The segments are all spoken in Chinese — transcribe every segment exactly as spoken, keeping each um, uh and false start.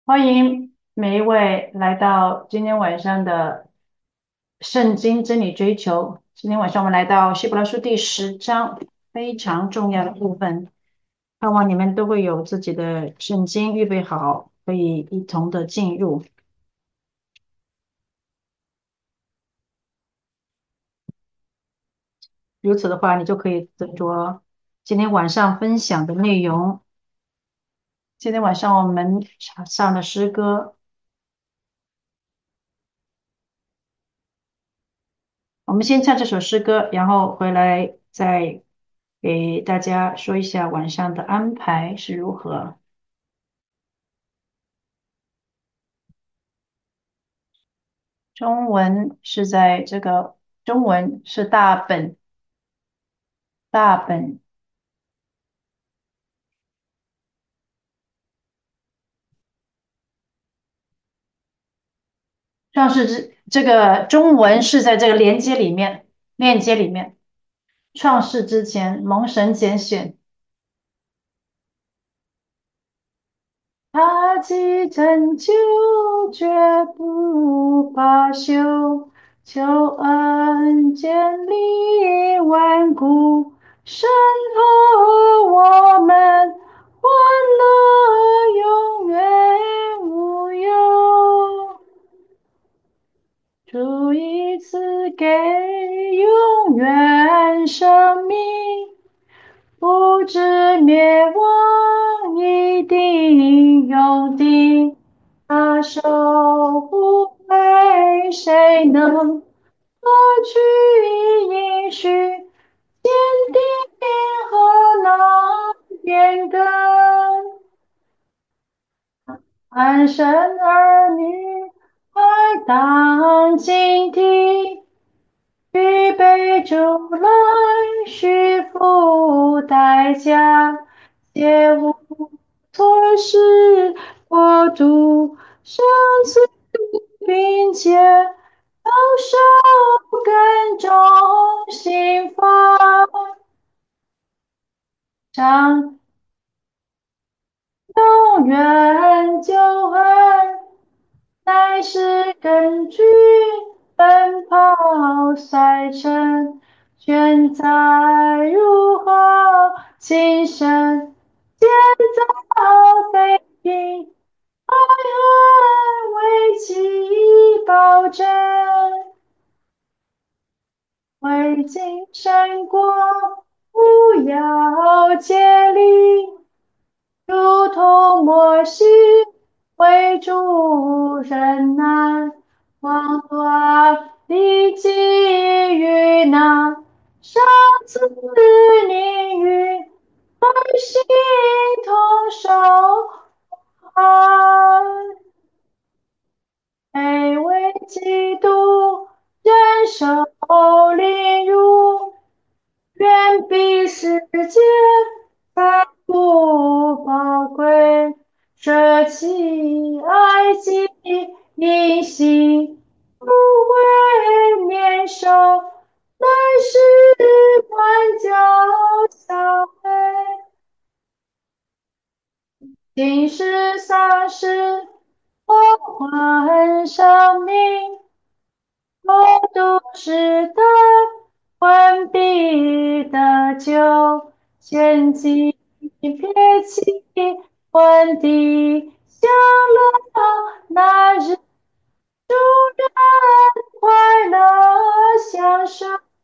欢迎每一位来到今天晚上的圣经真理追求。今天晚上我们来到希伯来书第十章，非常重要的部分。盼望你们都会有自己的圣经预备好，可以一同的进入。如此的话，你就可以斟酌今天晚上分享的内容。今天晚上我们上的诗歌，我们先唱这首诗歌，然后回来再给大家说一下晚上的安排是如何。中文是在这个中文是大本大本创世之这个中文是在这个连接里面链接里面，创世之前蒙神拣选，他既拯救，绝不罢休，求恩建立万古，神和我们欢乐永远无忧。主一次给永远生命，不知灭亡，一定永定。他手不会，谁能夺去应许？坚定和那变更，安生儿女，快当警惕。预备主来，需付代价，切勿错失国度生存并且要受耕种兴发，长永远救恩。乃是根据奔跑赛程，选择如何谨慎建造飞艇，爱恨为其保证，为今生过，不要竭力。如同摩西为主忍耐，望断的际遇那上次你与百姓同守安，卑微基督忍受凌辱。远比世界财富宝贵，舍弃埃及隐形，不为年少，乃是管教小辈，今世丧失我还生命。我都是的完璧的救，千金撇弃วัน地享乐那日，主人快乐享受，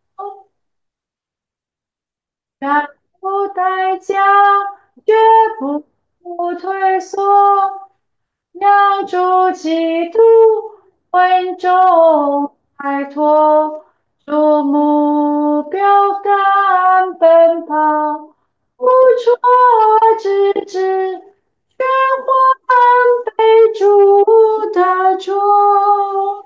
然不代价，绝不退缩。让主基督稳重摆脱，注目标杆奔跑，不错之至，全换被主的主。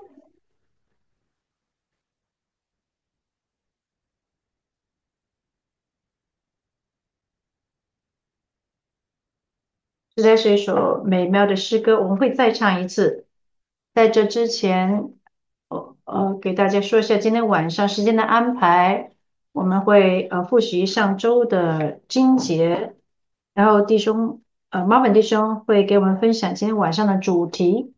实在是一首美妙的诗歌，我们会再唱一次。在这之前，呃呃，给大家说一下今天晚上时间的安排。我们会呃复习上周的经节，然后弟兄呃，马本弟兄会给我们分享今天晚上的主题。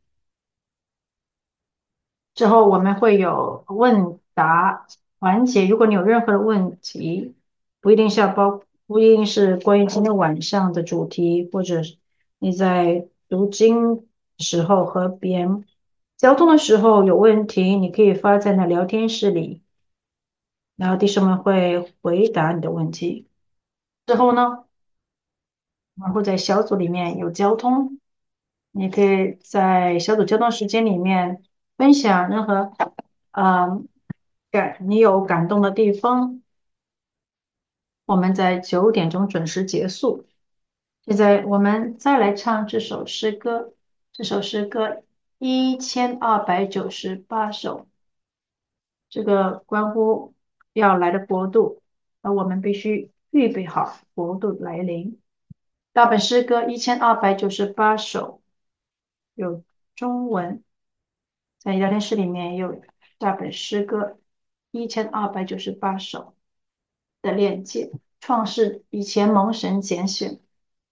之后我们会有问答环节，如果你有任何的问题，不一定是要包，不一定是关于今天晚上的主题，或者是你在读经时候和别人交通的时候有问题，你可以发在那聊天室里，然后弟兄们会回答你的问题。之后呢，我们会在小组里面有交通，你可以在小组交通时间里面分享任何。嗯，感你有感动的地方，我们在九点钟准时结束。现在我们再来唱这首诗歌，这首诗歌一千二百九十八首，这个关乎要来的国度，而我们必须预备好国度来临。大本诗歌一千二百九十八首，有中文，在聊天室里面也有大本诗歌一千二百九十八首。的链接，创世以前蒙神拣选，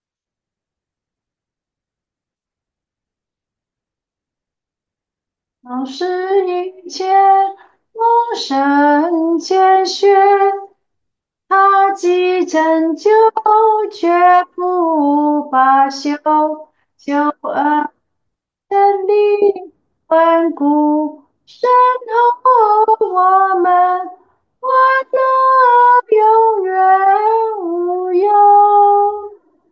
创世以前蒙神拣选，他既拯救，绝不罢休，救恩真理稳固，深厚我们，欢乐永远无忧。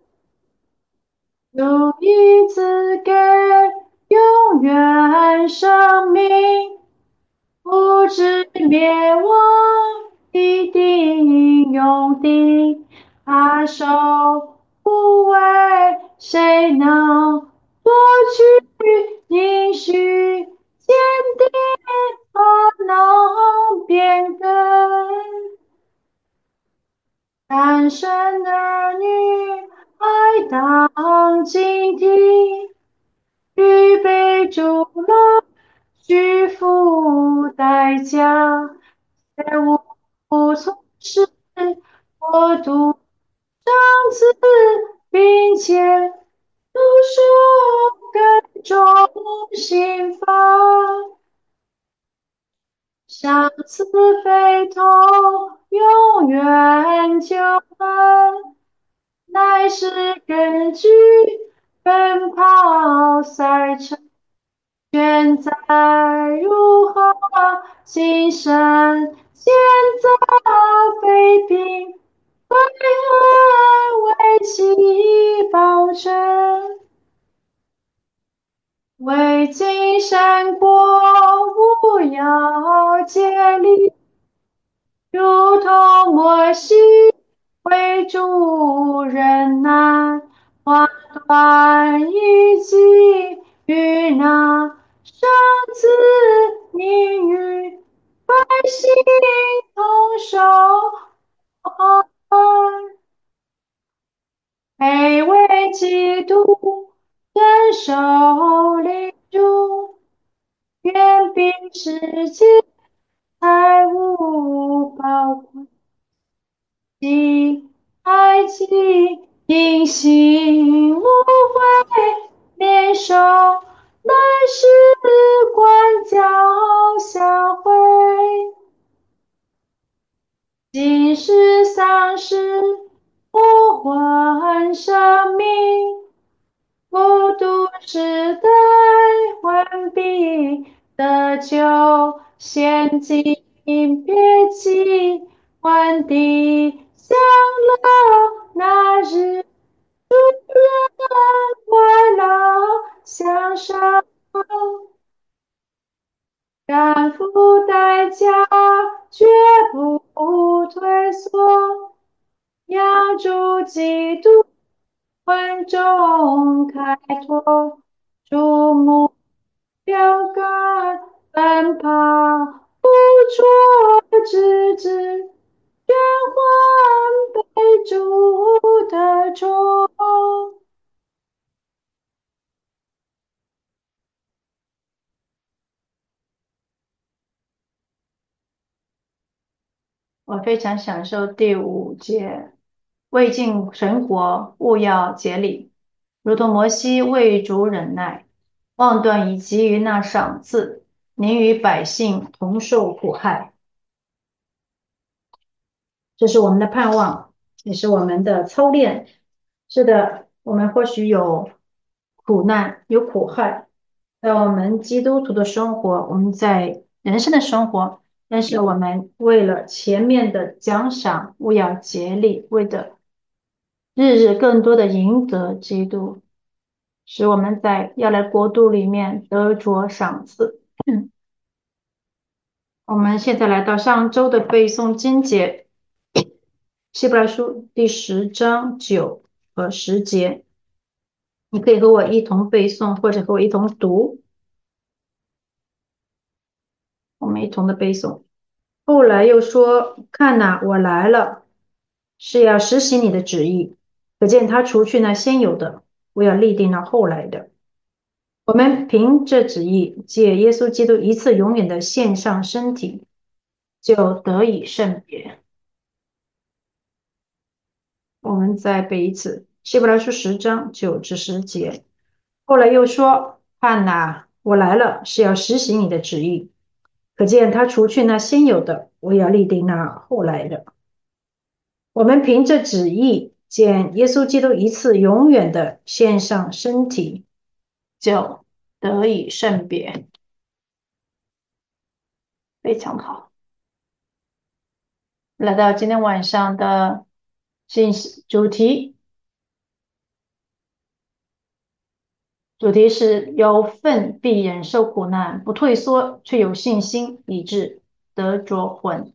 有一次给永远生命，不知灭亡，一定永定。他手不为，谁能夺取？应许坚定，他能变更。单身儿女爱当警惕，预备主了，需付代价，切勿错失国度长子，并且读书更重刑罚。相思非同，永远就分，乃是根据奔跑赛程，选择如何谨慎，选择非平，为何为其保证？为金山国，务要竭力，如同摩西为主忍耐，划断一击与那绳子，你与百姓同守安，每为基督忍受领主，愿比世界财物宝贵。爱己因心无悔，联手乃是管教相会。今世丧失我魂生命，孤独时代魂必得救，现今别急，还地享乐那日，主人快乐享受。担负代价，绝不退缩，压住基督魂中开拓，注目标杆，奔跑不着直至变换被主的重。我非常享受第五节，未尽神国，务要竭力。 如同摩西为主忍耐，望断以及于那赏赐，您与百姓同受苦害。这是我们的盼望，也是我们的操练。是的，我们或许有苦难，有苦害，在我们基督徒的生活，我们在人生的生活，但是我们为了前面的奖赏，务要竭力，为的日日更多的赢得基督，使我们在要来国度里面得着赏赐。嗯，我们现在来到上周的背诵经节，希伯来书第十章九和十节，你可以和我一同背诵，或者和我一同读，我们一同的背诵。后来又说：“看哪，我来了，是要实行你的旨意。可见他除去那先有的，我要立定那后来的。我们凭这旨意，借耶稣基督一次永远的献上身体，就得以圣别。”我们再背一次，希伯来书十章九至十节。后来又说：“看哪，我来了，是要实行你的旨意。可见他除去那先有的，我要立定那后来的。我们凭着旨意，见耶稣基督一次永远的献上身体，就得以圣别。”非常好。来到今天晚上的信息主题，主题是有份必忍受苦难，不退缩，却有信心，以致得着魂。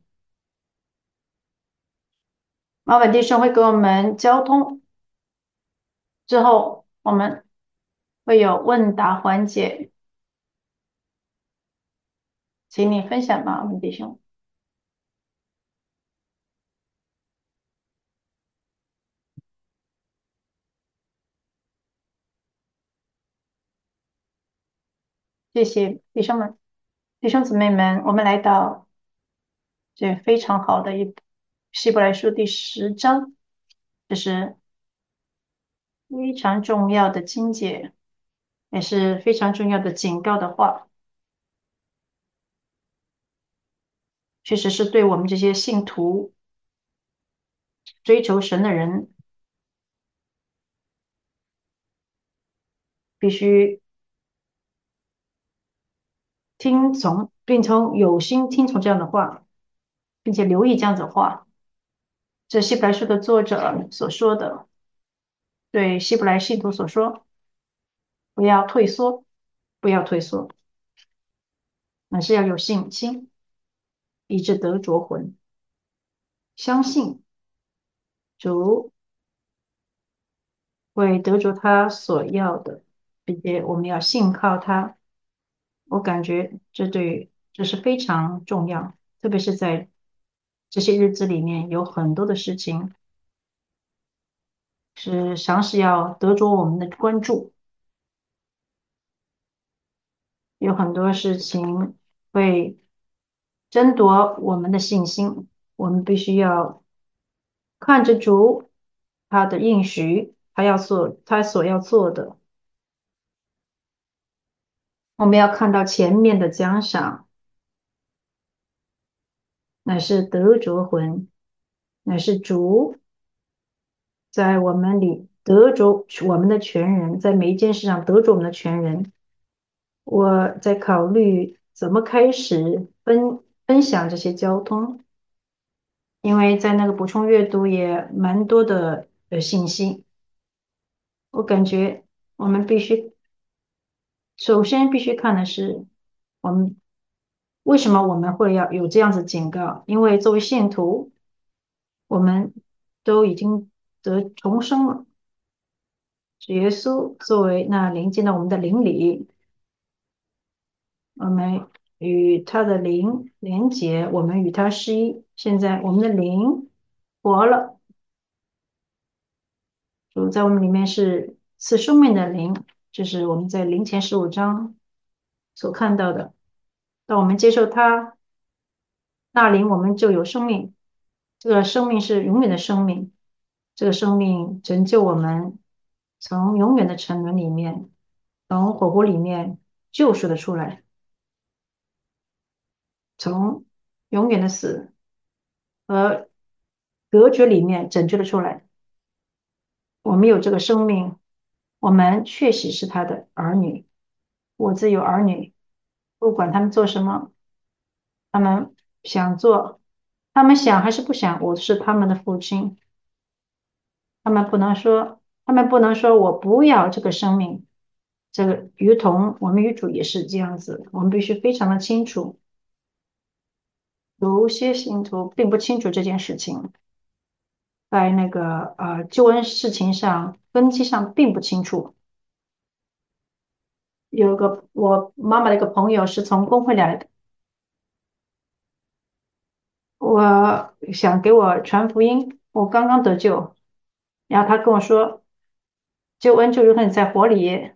马本弟兄会给我们交通，之后我们会有问答环节，请你分享吧，马本弟兄。谢谢弟兄们、弟兄姊妹们，我们来到这非常好的一希伯来书第十章，这是非常重要的经节，也是非常重要的警告的话，确实是对我们这些信徒、追求神的人，必须听从，并从有心听从这样的话，并且留意这样子的话。这希伯来书的作者所说的，对希伯来信徒所说，不要退缩，不要退缩，乃是要有信心，以致得着魂，相信主会得着他所要的，并且我们要信靠他。我感觉这对这是非常重要，特别是在这些日子里面，有很多的事情是尝试要得着我们的关注，有很多事情会争夺我们的信心。我们必须要看着主他的应许，他要做他所要做的，我们要看到前面的奖赏，乃是得着魂，乃是主在我们里得着我们的全人，在每一件事上得着我们的全人。我在考虑怎么开始分分享这些交通，因为在那个补充阅读也蛮多的呃信息。我感觉我们必须首先必须看的是，我们为什么我们会要有这样子警告？因为作为信徒，我们都已经得重生了。主耶稣作为那临进到我们的灵里，我们与他的灵连结，我们与他是一。现在我们的灵活了，主在我们里面是赐生命的灵，这是我们在灵前十五章所看到的。当我们接受他，那灵我们就有生命，这个生命是永远的生命，这个生命拯救我们， 从永远的沉沦里面，从火湖里面救赎的出来，从永远的死和隔绝里面拯救了出来。我们有这个生命，我们确实是他的儿女。我自有儿女，不管他们做什么，他们想做，他们想还是不想，我是他们的父亲。他们不能说，他们不能说我不要这个生命。这个鱼同我们与主也是这样子，我们必须非常的清楚。有些信徒并不清楚这件事情，在那个呃救恩事情上根基上并不清楚。有个我妈妈的一个朋友是从工会来的，我想给我传福音，我刚刚得救，然后他跟我说，救恩就如同你在火里，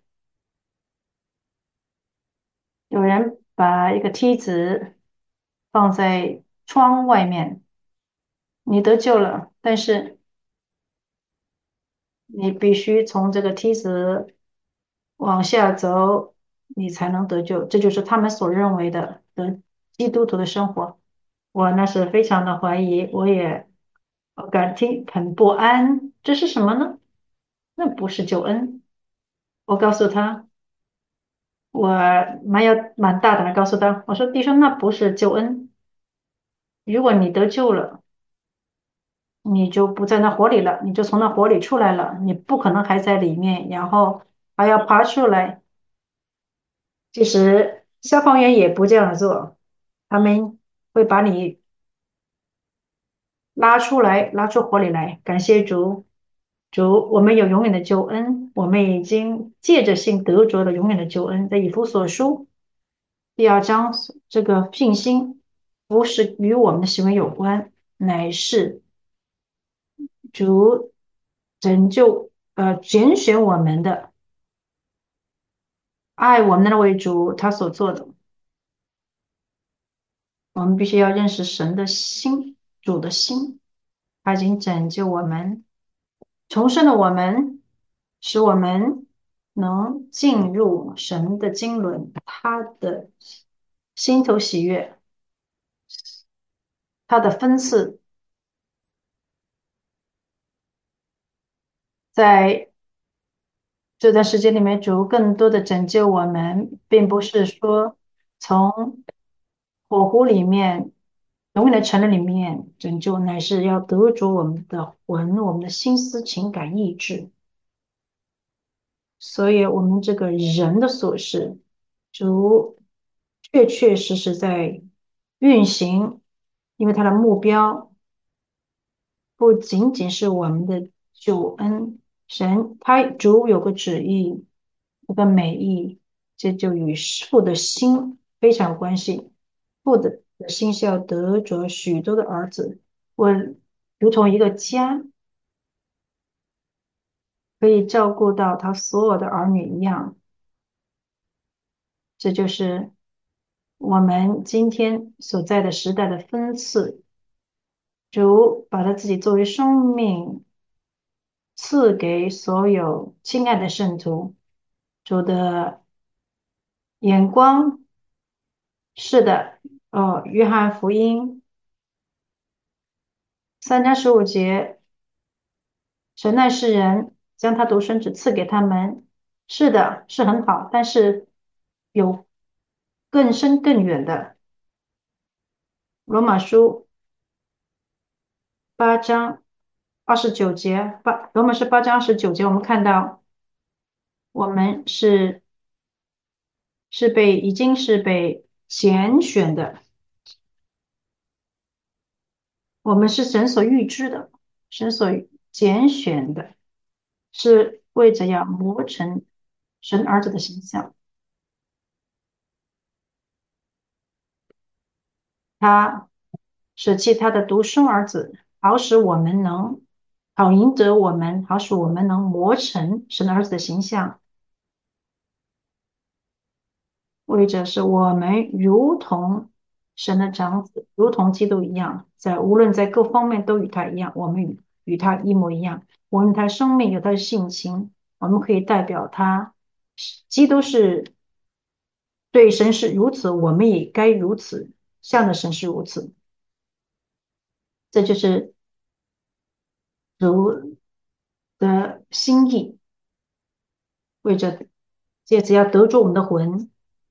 有人把一个梯子放在窗外面，你得救了，但是你必须从这个梯子往下走，你才能得救。这就是他们所认为的的基督徒的生活。我那是非常的怀疑，我也呃感听很不安。这是什么呢？那不是救恩。我告诉他，我蛮有蛮大胆的告诉他，我说弟兄，那不是救恩。如果你得救了，你就不在那火里了，你就从那火里出来了，你不可能还在里面，然后还要爬出来。其实消防员也不这样做，他们会把你拉出来，拉出火里来。感谢主，主，我们有永远的救恩，我们已经借着信得着了永远的救恩。在以弗所书第二章，这个信心不是与我们的行为有关，乃是主拯救呃拣选我们的，爱我们的那位主他所做的。我们必须要认识神的心，主的心，他已经拯救我们，重生了我们，使我们能进入神的经纶，他的心头喜悦，他的分赐，在这段时间里面，主更多的拯救我们，并不是说从火湖里面永远的沉沦里面拯救，乃是要得着我们的魂、我们的心思、情感、意志。所以，我们这个人的琐事，主确确实实在运行，因为他的目标不仅仅是我们的救恩，神他主有个旨意，有个美意，这就与父的心非常有关系。父的心是要得着许多的儿子，我如同一个家可以照顾到他所有的儿女一样，这就是我们今天所在的时代的分次。主把他自己作为生命赐给所有亲爱的圣徒。主的眼光是的，哦，约翰福音三章十五节，神爱世人，将他独生子赐给他们。是的，是很好，但是有更深更远的。罗马书八章二十九节，八罗马书八章二十九节，我们看到我们是是被已经是被拣选的，我们是神所预知的，神所拣选的，是为着要磨成神儿子的形象。他舍弃他的独生儿子，好使我们能好赢得我们，好使我们能磨成神儿子的形象。为着是我们如同神的长子，如同基督一样，在无论在各方面都与他一样，我们与与他一模一样。我们与他生命有他的性情， 我们可以代表他，基督是对神是如此，我们也该如此，向着神是如此。这就是主的心意，为着借此要得着我们的魂。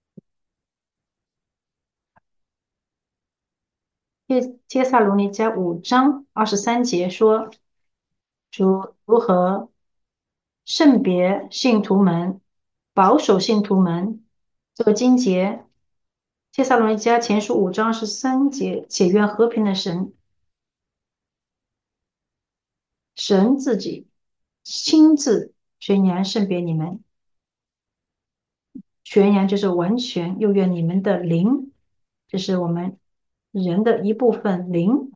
帖帖撒罗尼迦五章二十三节说，主如何圣别信徒们，保守信徒们。这个经节，帖撒罗尼迦前书五章二十三节，且愿和平的神，神自己亲自宣扬圣别你们，宣扬就是完全，又愿你们的灵，这是我们人的一部分灵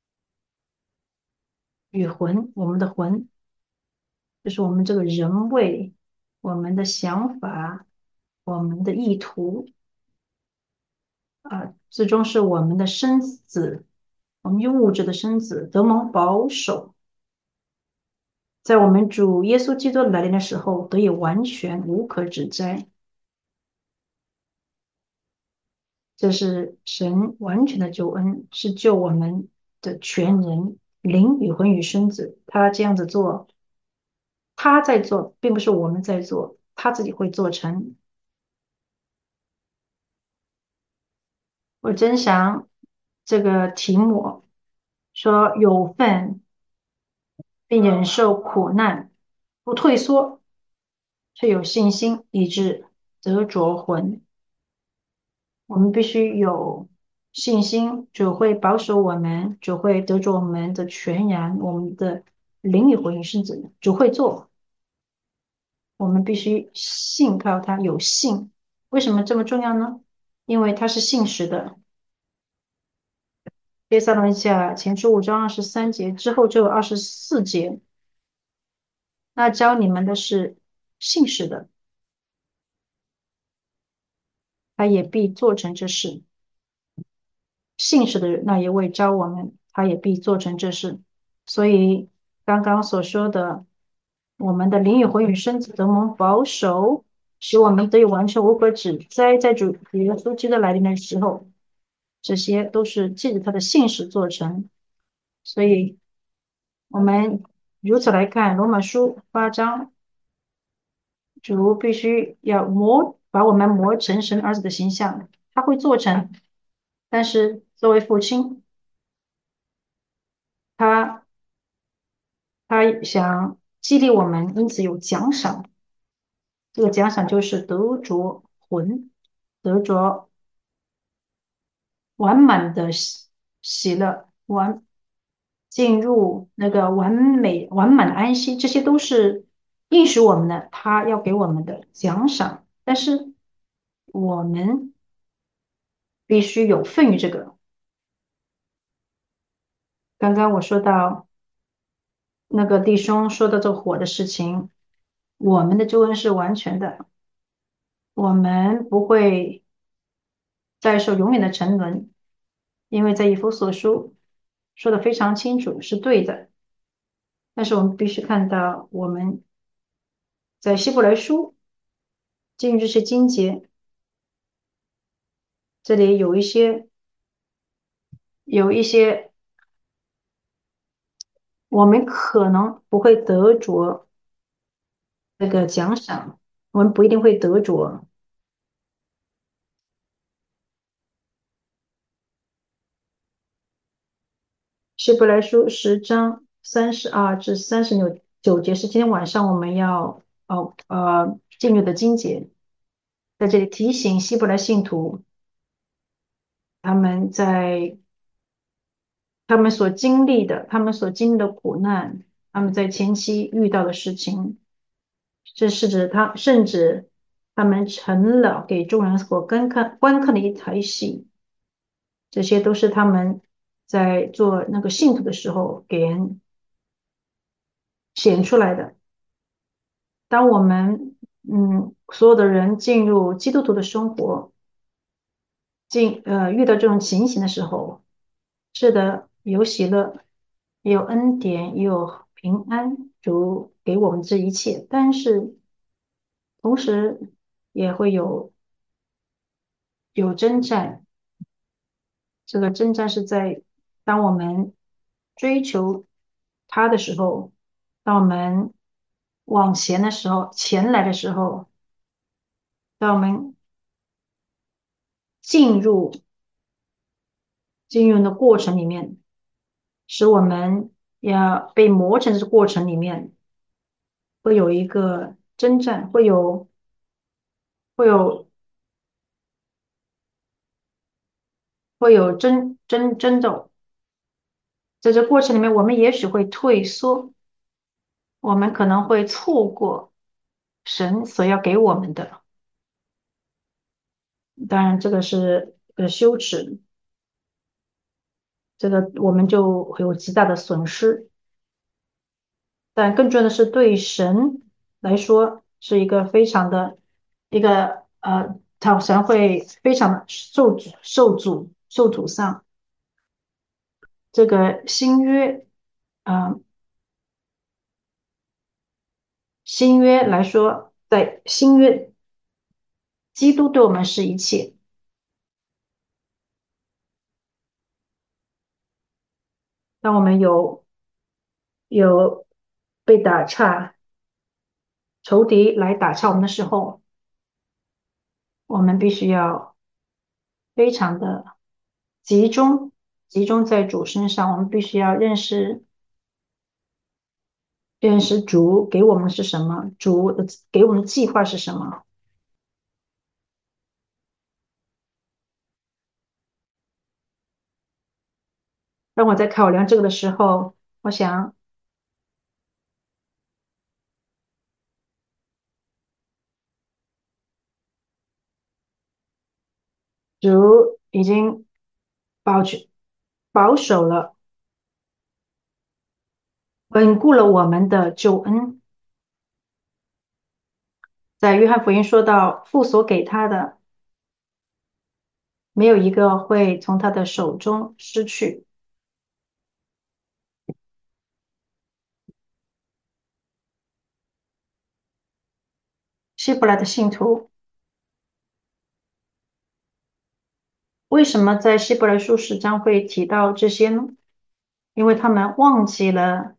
与魂，我们的魂。就是我们这个人为我们的想法、我们的意图啊，最终是我们的身子，我们用物质的身子得蒙保守，在我们主耶稣基督来临的时候得以完全无可指摘。这是神完全的救恩，是救我们的全人，灵与魂与身子。他这样子做，他在做，并不是我们在做，他自己会做成。我真想这个题目说有份并忍受苦难，不退缩，却有信心，以致得着魂。我们必须有信心，主会保守我们，主会得着我们的全然，我们的灵与魂与身子，主会做。我们必须信靠他，有信。为什么这么重要呢？因为他是信实的。帖撒罗尼迦前书五章二十三节之后就有二十四节，那教你们的是信实的，他也必做成这事。信实的人，那一位教我们，他也必做成这事。所以刚刚所说的，我们的灵与魂与身子得蒙保守，使我们得以完全无可指摘，在主耶稣基督来临的时候，这些都是借着他的信实做成。所以我们如此来看罗马书八章，主必须要磨，把我们磨成神儿子的形象，他会做成。但是作为父亲，他他想激励我们，因此有奖赏。这个奖赏就是得着魂，得着完满的喜喜乐，完进入那个完美完满的安息，这些都是应许我们的，他要给我们的奖赏。但是我们必须有份于这个。刚刚我说到那个弟兄说的这个火的事情，我们的救恩是完全的，我们不会再受永远的沉沦，因为在以弗所书说的非常清楚，是对的。但是我们必须看到，我们在希伯来书进入这些经节，这里有一些有一些我们可能不会得着那个奖赏，我们不一定会得着。希伯来书十章三十二至三十九九节是今天晚上我们要哦呃进入的经节，在这里提醒希伯来信徒，他们在他们所经历的，他们所经历的苦难，他们在前期遇到的事情，这是指他甚至他们成了给众人所观看观看的一台戏，这些都是他们在做那个信徒的时候给人显出来的。当我们嗯所有的人进入基督徒的生活，进呃遇到这种情形的时候，是的，有喜乐，也有恩典，也有平安。 主给我们这一切，但是同时也会有有征战。这个征战是在当我们追求他的时候，当我们往前的时候，前来的时候，当我们进入进入的过程里面，使我们要被磨成的过程里面，会有一个征战，会有会有会有争争争斗。在这过程里面，我们也许会退缩，我们可能会错过神所要给我们的。当然，这个是呃羞耻，这个我们就会有极大的损失。但更重要的是，对神来说是一个非常的一个呃，他神会非常的受阻受阻受阻丧。这个新约，呃，新约来说，在新约，基督对我们是一切。当我们有有被打岔，仇敌来打岔我们的时候，我们必须要非常的集中，集中在主身上。我们必须要认识认识主给我们的是什么，主的给我们的计划是什么。当我在考量这个的时候，我想主已经保持保守了，稳固了我们的救恩。在约翰福音说到，父所给他的，没有一个会从他的手中失去。希伯来的信徒为什么在希伯来书十章会提到这些呢？因为他们忘记了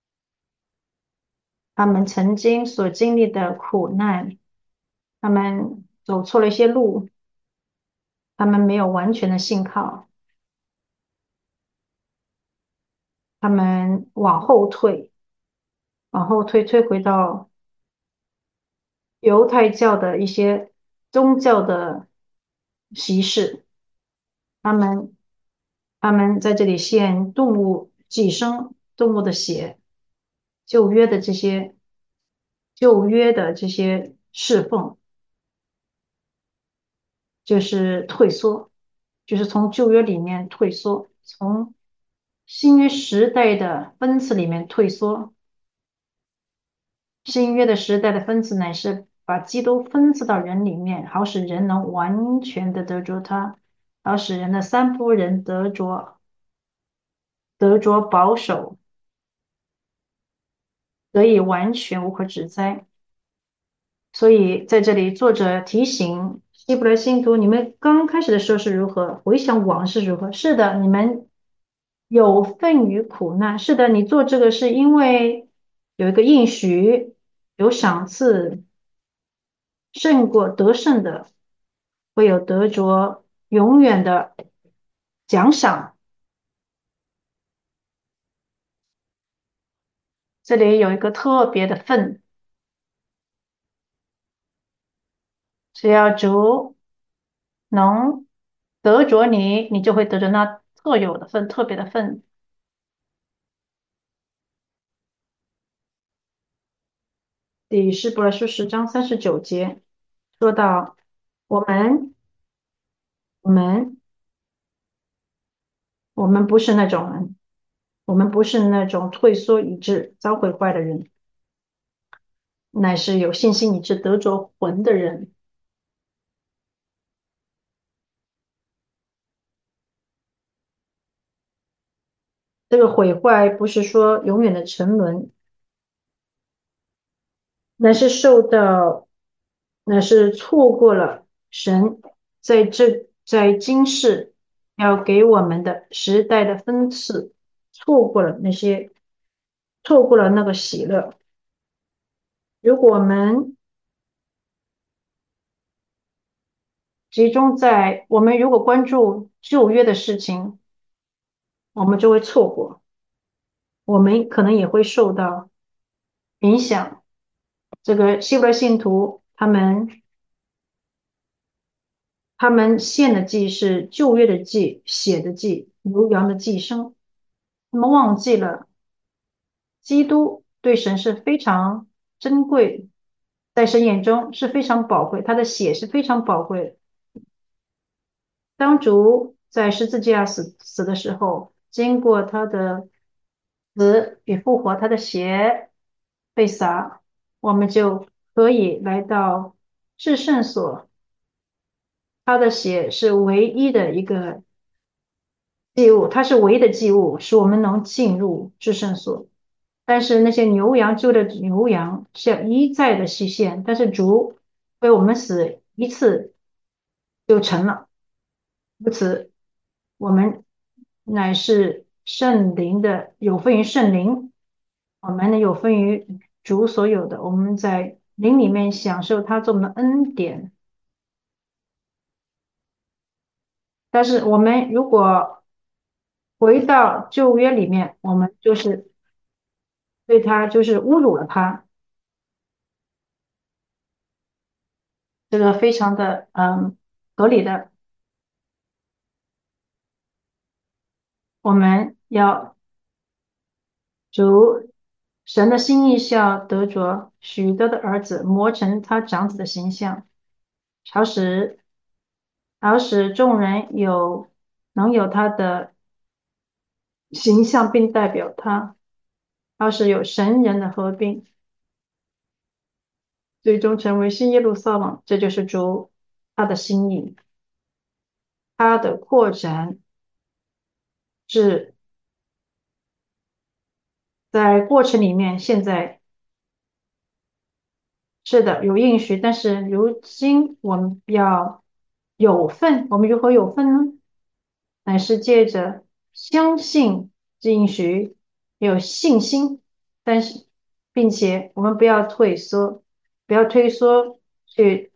他们曾经所经历的苦难，他们走错了一些路，他们没有完全的信靠，他们往后退，往后退，退回到犹太教的一些宗教的习事。他们他们在这里献动物寄生动物的血，旧约的这些旧约的这些侍奉，就是退缩，就是从旧约里面退缩，从新约时代的分次里面退缩。新约的时代的分次乃是把基督分赐到人里面，好使人能完全的得着他，好使人的三夫人得着得着保守，得以完全无可指摘。所以在这里，作者提醒希伯来信徒：你们刚开始的时候是如何？回想往事如何？是的，你们有份于苦难。是的，你做这个是因为有一个应许，有赏赐，胜过得胜的，会有得着永远的奖赏。这里有一个特别的份，只要主能得着你，你就会得着那特有的份，特别的份。第希伯来书十章三十九节说到，我们我们我们不是那种人，我们不是那种退缩以致遭毁坏的人，乃是有信心以致得着魂的人。这个毁坏不是说永远的沉沦， 乃是受到，乃是错过了神在这在今世要给我们的时代的分赐，错过了那些，错过了那个喜乐。如果我们集中在我们如果关注旧约的事情，我们就会错过，我们可能也会受到影响。这个希伯来信徒他们他们献的祭是旧约的祭，血的祭，牛羊的祭牲。他们忘记了基督对神是非常珍贵，在神眼中是非常宝贵，他的血是非常宝贵的。当主在十字架死死的时候，经过他的死与复活，他的血被洒，我们就可以来到至圣所。他的血是唯一的一个祭物，它是唯一的祭物，使我们能进入至圣所。但是那些牛羊救的牛羊是要一再的细献，但是主为我们死一次就成了。如此，我们乃是圣灵的，有分于圣灵，我们呢有分于主所有的，我们在灵里面享受他给我们的恩典。但是我们如果回到旧约里面，我们就是对他就是侮辱了他，这个非常的嗯合理的。我们要主神的心意是要得着许多的儿子磨成他长子的形象，好使好使众人有能有他的形象，并代表他，好使有神人的合并，最终成为新耶路撒冷。这就是主他的心意，他的扩展是在过程里面，现在是的有应许，但是如今我们要有份，我们如何有份呢？乃是借着相信这应许，有信心，但是并且我们不要退缩，不要退缩，去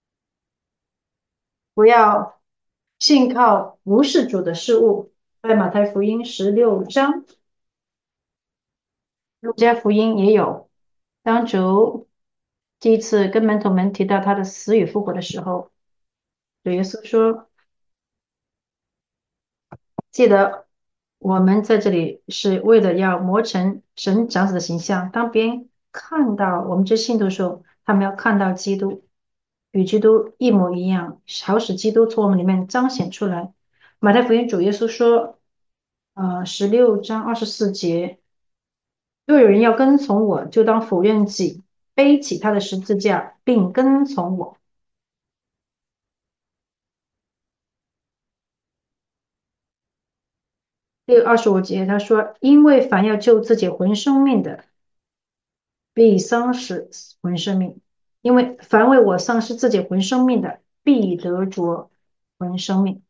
不要信靠不是主的事物。在马太福音十六章，路加福音也有。当主第一次跟门徒们提到他的死与复活的时候，主耶稣说：记得我们在这里是为了要磨成神长子的形象。当别人看到我们这信徒的时候，他们要看到基督，与基督一模一样，好使基督从我们里面彰显出来。马太福音主耶稣说，呃，十六章二十四节，若有人要跟从我，就当否认己，背起他的十字架，并跟从我。第二十五节他说，因为凡要救自己魂生命的，必丧失魂生命，因为凡为我丧失自己魂生命的，必得着魂生命。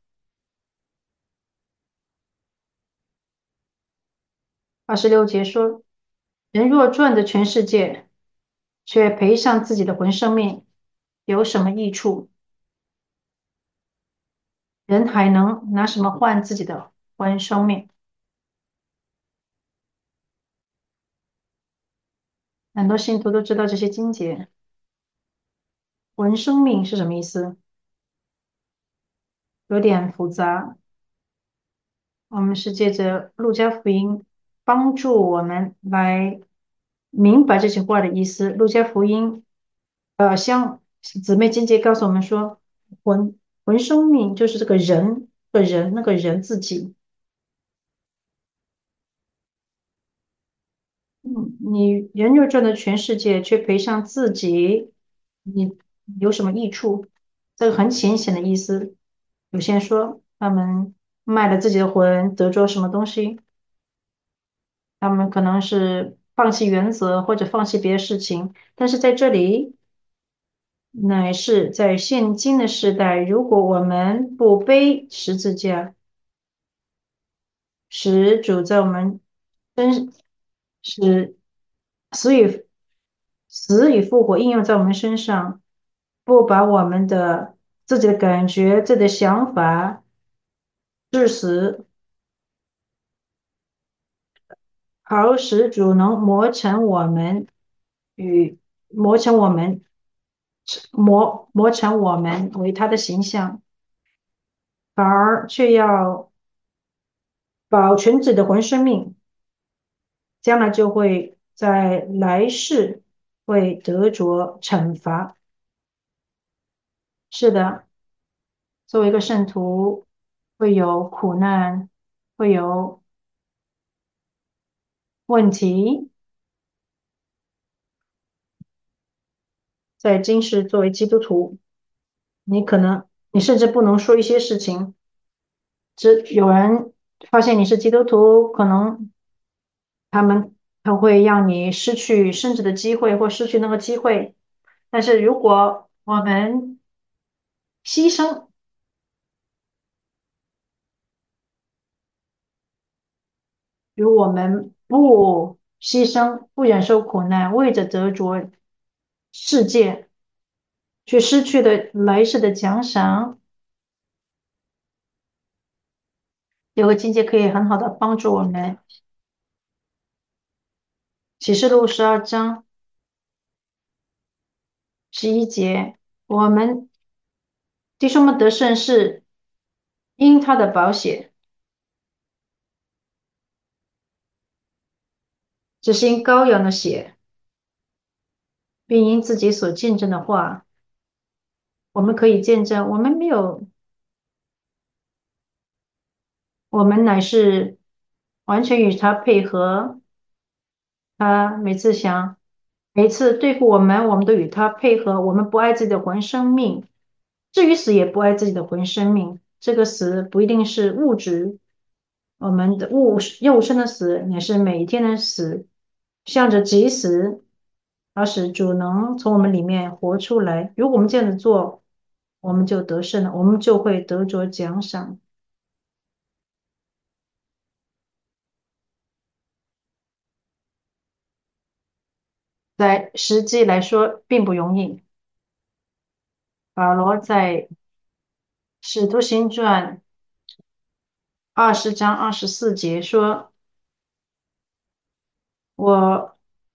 二十六节说，人若赚得全世界，却赔上自己的魂生命，有什么益处？人还能拿什么换自己的魂生命？很多信徒都知道这些经节。魂生命是什么意思？有点复杂。我们是借着路加福音帮助我们来明白这句话的意思。路加福音，呃，像姊妹经节告诉我们说，魂魂生命就是这个人个人那个人自己。嗯，你人就赚了全世界，却赔上自己，你有什么益处？这个很浅显的意思。有些人说他们卖了自己的魂，得着什么东西？他们可能是放弃原则或者放弃别的事情。但是在这里，乃是在现今的时代，如果我们不背十字架，使主在我们身，使死与死与复活应用在我们身上，不把我们的自己的感觉、自己的想法致死，好使主能磨成我们与磨成我们磨磨成我们为他的形象，反而却要保存自己的魂生命，将来就会在来世会得着惩罚。是的，作为一个圣徒，会有苦难，会有问题，在今世作为基督徒，你可能你甚至不能说一些事情，只有人发现你是基督徒，可能他们他会让你失去升职的机会或失去那个机会。但是如果我们牺牲，如果我们不牺牲，不忍受苦难，为着得着世界，却失去了来世的奖赏，有个境界可以很好的帮助我们。启示录十二章十一节，我们弟兄们得胜是因他的宝血，只是因羔羊的血，并因自己所见证的话，我们可以见证，我们没有，我们乃是完全与他配合。他每次想，每次对付我们，我们都与他配合。我们不爱自己的魂生命，至于死也不爱自己的魂生命。这个死不一定是物质，我们的物肉身的死，也是每一天的死，向着即死，而使主能从我们里面活出来。如果我们这样子做，我们就得胜了，我们就会得着奖赏。在实际来说，并不容易。保罗在《使徒行传》二十章二十四节说：“我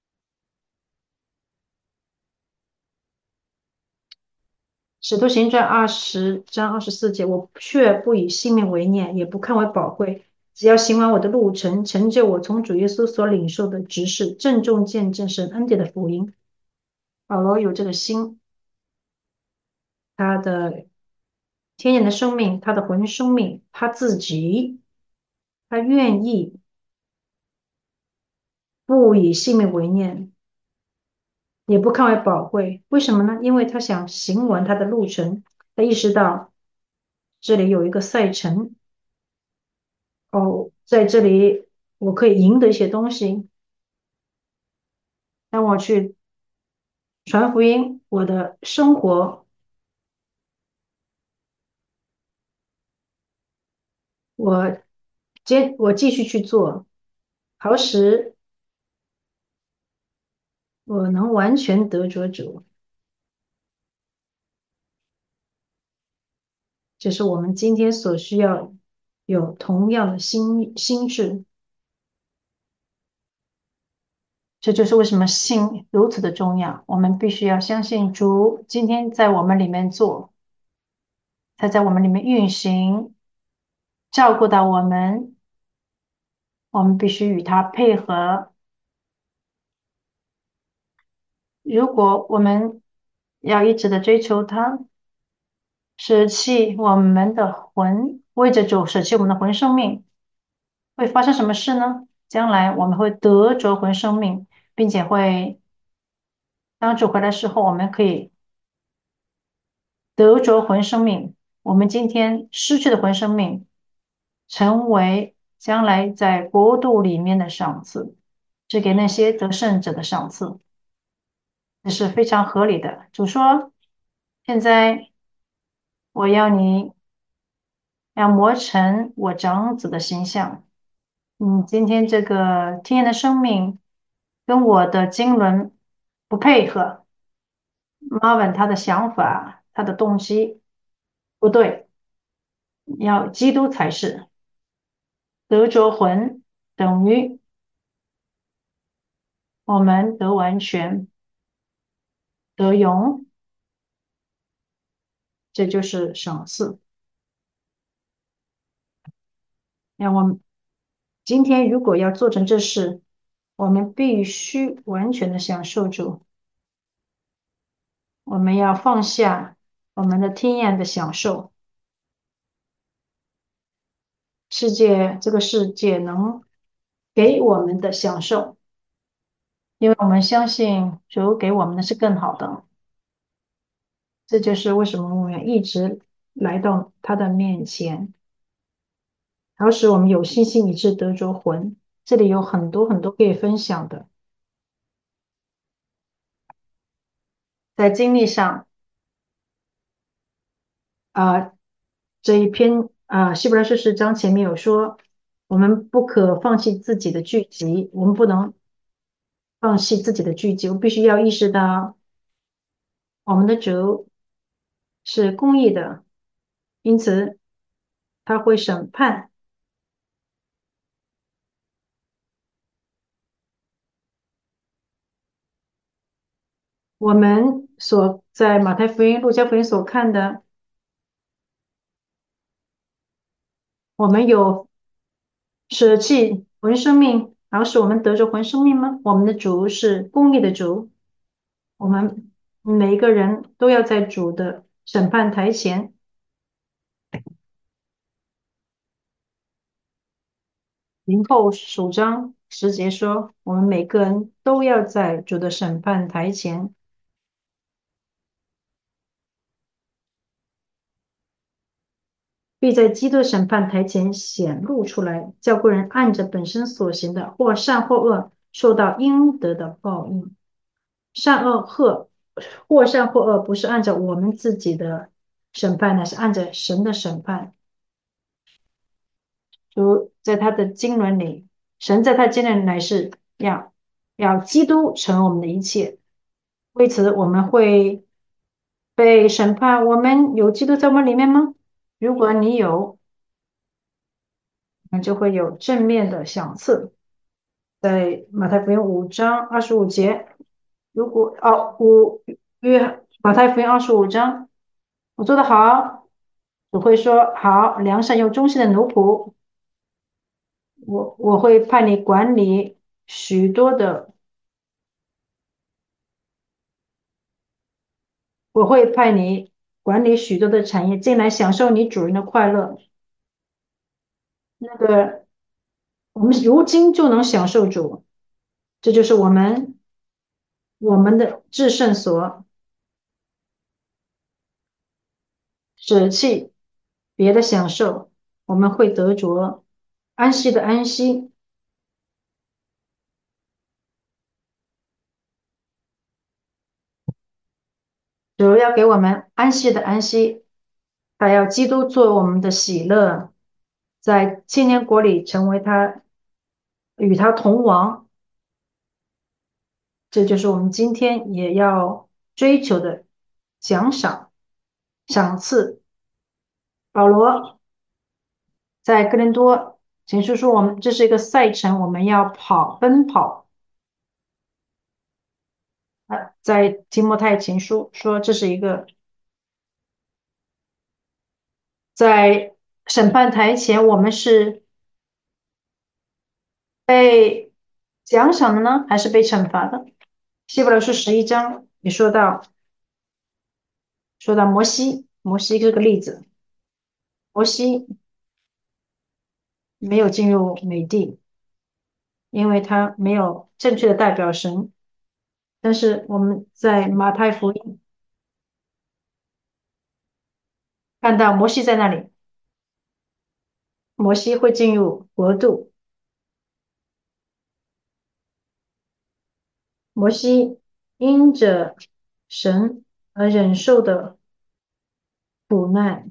使徒行传二十章二十四节，我却不以性命为念，也不看为宝贵，只要行完我的路程，成就我从主耶稣所领受的职事，郑重见证神恩典的福音。”保罗有这个心，他的天然的生命，他的魂生命，他自己，他愿意不以性命为念，也不看为宝贵。为什么呢？因为他想行完他的路程，他意识到这里有一个赛程，哦，在这里我可以赢得一些东西。当我去传福音，我的生活，我接我继续去做，好使我能完全得着主。这是我们今天所需要有同样的心心智。这就是为什么信如此的重要。我们必须要相信主今天在我们里面做，他在我们里面运行，照顾到我们，我们必须与他配合。如果我们要一直的追求他，舍弃我们的魂，为着主舍弃我们的魂生命，会发生什么事呢？将来我们会得着魂生命，并且会当主回来时候，我们可以得着魂生命。我们今天失去的魂生命，成为将来在国度里面的赏赐。 是给那些得胜者的赏赐，这是非常合理的。主说，现在我要你要磨成我长子的形象。嗯，今天这个天然的生命跟我的经纶不配合，Marvin 他的想法、他的动机不对，要基督才是。得着魂等于我们得完全、得永，这就是赏赐。那我们今天如果要做成这事，我们必须完全的享受主，我们要放下我们的天然的享受，世界这个世界能给我们的享受，因为我们相信主给我们的是更好的。这就是为什么我们一直来到他的面前，好使我们有信心以致得着魂。这里有很多很多可以分享的，在经历上。啊、这一篇啊、希伯来书十章前面有说，我们不可放弃自己的聚集，我们不能放弃自己的聚集，我们必须要意识到我们的主是公义的，因此他会审判我们所在马太福音、路加福音所看的，我们有舍弃魂生命，然后使我们得着魂生命吗？我们的主是公义的主，我们每一个人都要在主的审判台前。林后首章十节说，我们每个人都要在主的审判台前，必在基督的审判台前显露出来，叫个人按着本身所行的，或善或恶，受到应得的报应。善恶或或善或恶，不是按照我们自己的审判，乃是按照神的审判。如在他的经纶里，神在他经纶里乃是要要基督成为我们的一切。为此，我们会被审判。我们有基督在我们里面吗？如果你有，那就会有正面的赏赐。在马太福音五章二十五节，如果哦五约马太福音二十五章，我做得好，我会说好，良善又忠心的奴仆，我我会派你管理许多的，我会派你管理许多的产业，进来享受你主人的快乐。那个我们如今就能享受主，这就是我们我们的至圣所，舍弃别的享受，我们会得着安息的安息。主要给我们安息的安息，还要基督做我们的喜乐，在千年国里成为他与他同王，这就是我们今天也要追求的奖赏、赏赐。保罗在哥林多前书说，我们这是一个赛程，我们要跑奔跑。啊，在提摩太前书说，这是一个在审判台前，我们是被奖赏的呢，还是被惩罚的？希伯来书十一章也说到，说到摩西，摩西这个例子，摩西没有进入美地，因为他没有正确的代表神。但是我们在马太福音看到摩西在那里，摩西会进入国度， 摩西因着神而忍受的苦难，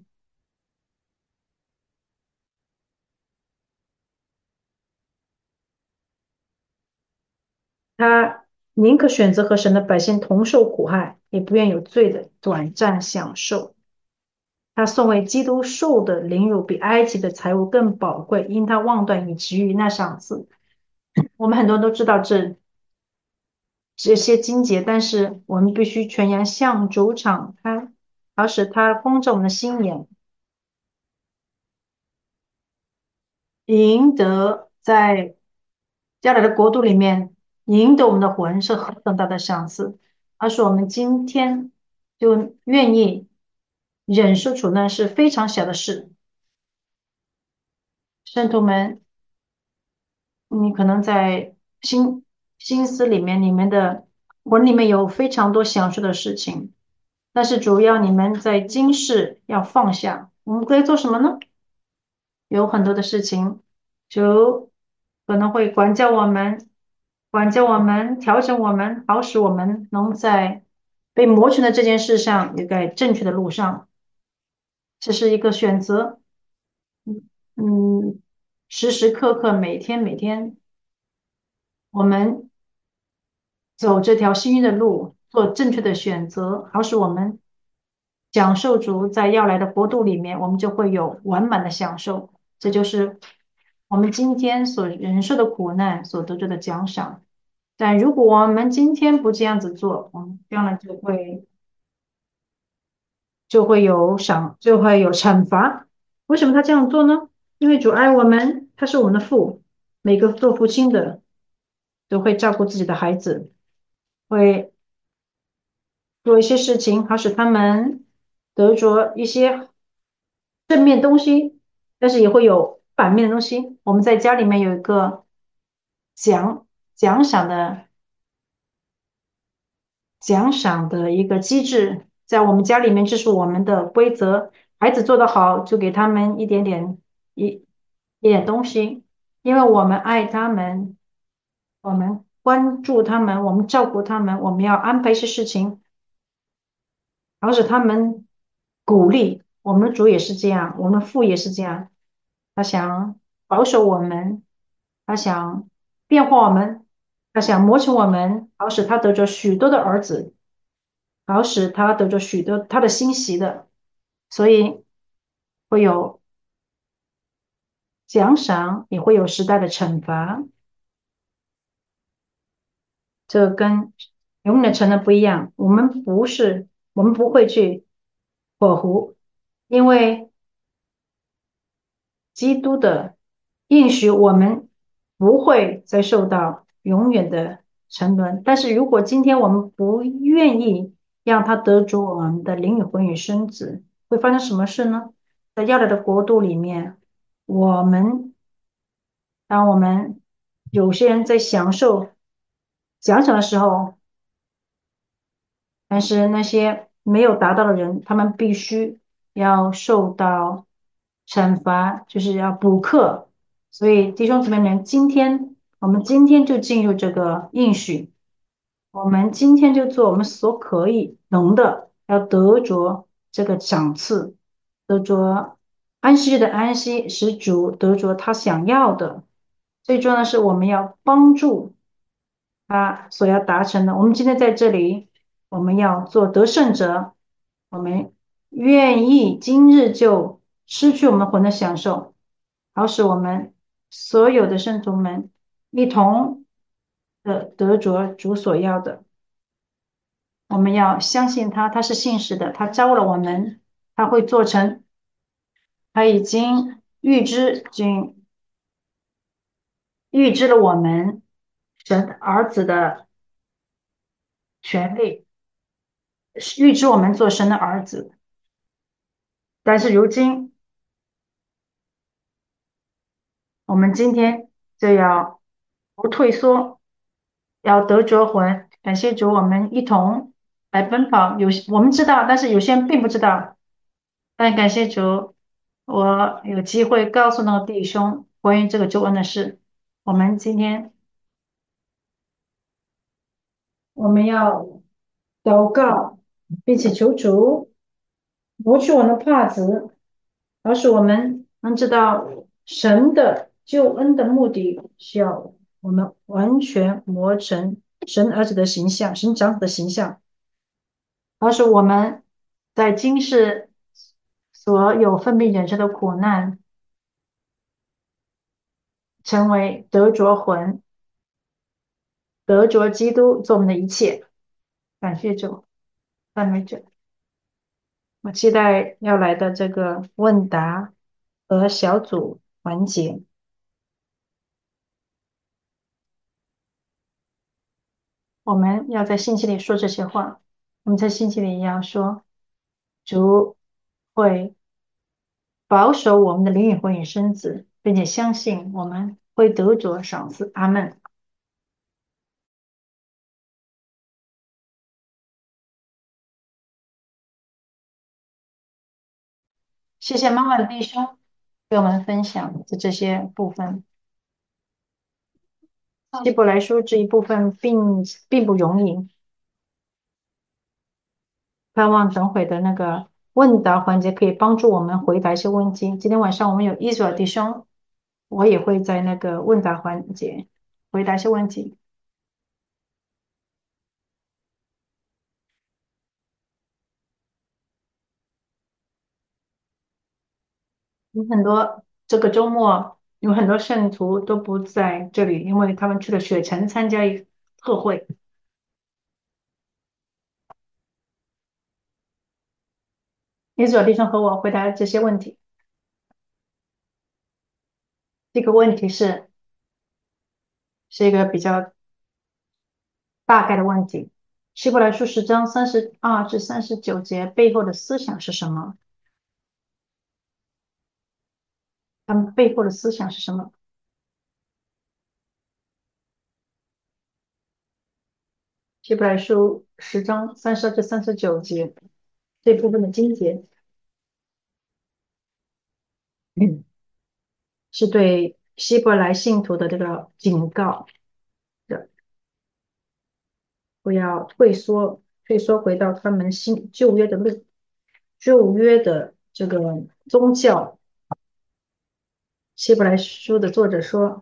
他宁可选择和神的百姓同受苦害，也不愿有罪的短暂享受。他送为基督受的凌辱比埃及的财物更宝贵，因他望断以给予那赏赐。我们很多人都知道这这些经节，但是我们必须全然向主敞开，好使他光照我们的心眼，赢得在将来的国度里面赢得我们的魂是何等大的赏赐。而是我们今天就愿意忍受苦难是非常小的事。圣徒们，你可能在心心思里面，你们的魂里面有非常多想说的事情，但是主要你们在今世要放下。我们可以做什么呢？有很多的事情，主可能会管教我们，管教我们，调整我们，好使我们能在被磨成的这件事上有在正确的路上。这是一个选择。嗯，时时刻刻，每天每天，我们走这条幸运的路，做正确的选择，好使我们享受主在要来的国度里面，我们就会有完满的享受。这就是我们今天所忍受的苦难所得着的奖赏。但如果我们今天不这样子做，我们将来就会就会有赏，就会有惩罚。为什么他这样做呢？因为主爱我们，他是我们的父，每个做父亲的都会照顾自己的孩子，会做一些事情，好使他们得着一些正面东西，但是也会有反面的东西。我们在家里面有一个奖奖赏的奖赏的一个机制，在我们家里面，这是我们的规则。孩子做得好，就给他们一点点一一点东西，因为我们爱他们，我们关注他们，我们照顾他们，我们要安排一些事情，而使他们鼓励。我们的主也是这样，我们的父也是这样。他想保守我们，他想变化我们，他想磨成我们，好使他得着许多的儿子。好使他得着许多他的欣喜的，所以会有奖赏，也会有时代的惩罚。这跟永远的成人不一样。我们不是，我们不会去火狐，因为基督的应许，我们不会再受到永远的沉沦。但是如果今天我们不愿意让他得着我们的灵与魂与身子，会发生什么事呢？在要来的国度里面，我们当我们有些人在享受奖赏的时候，但是那些没有达到的人，他们必须要受到惩罚，就是要补课。所以弟兄姊妹们，今天我们今天就进入这个应许，我们今天就做我们所可以能的，要得着这个赏赐，得着安息日的安息，使主得着他想要的。最重要的是，我们要帮助他所要达成的。我们今天在这里，我们要做得胜者，我们愿意今日就失去我们魂的享受，好使我们所有的圣徒们一同的得着主所要的。我们要相信他，他是信实的，他招了我们，他会做成，他已经预知，已经预知了我们神儿子的权利，预知我们做神的儿子。但是如今，我们今天就要不退缩，要得着魂。感谢主，我们一同来奔跑。有我们知道，但是有些人并不知道。但感谢主，我有机会告诉那个弟兄关于这个救恩的事。我们今天我们要祷告，并且求主剥去我们的帕子，而使我们能知道神的救恩的目的需要我们完全磨成神儿子的形象，神长子的形象，而是我们在今世所有分别忍受的苦难，成为得着魂，得着基督做我们的一切。感谢主，赞美主。我期待要来的这个问答和小组环节，我们要在信息里说这些话。我们在信息里要说，主会保守我们的灵与魂与身子，并且相信我们会得着赏赐。阿门。谢谢妈妈的弟兄给我们分享的这些部分。希伯来书这一部分并并不容易，盼望等会的那个问答环节可以帮助我们回答一些问题。今天晚上我们有伊索尔弟兄，我也会在那个问答环节回答一些问题。有很多这个周末有很多圣徒都不在这里，因为他们去了雪城参加一个特会。伊索尔弟兄和我回答这些问题。这个问题是是一个比较大概的问题。希伯来书十章三十二至三十九节背后的思想是什么？他们背后的思想是什么？希伯来书十章三十二至三十九节这部分的经节，嗯，是对希伯来信徒的这个警告的，不要退缩，退缩回到他们新旧约的路，旧约的这个宗教。希伯来书的作者说。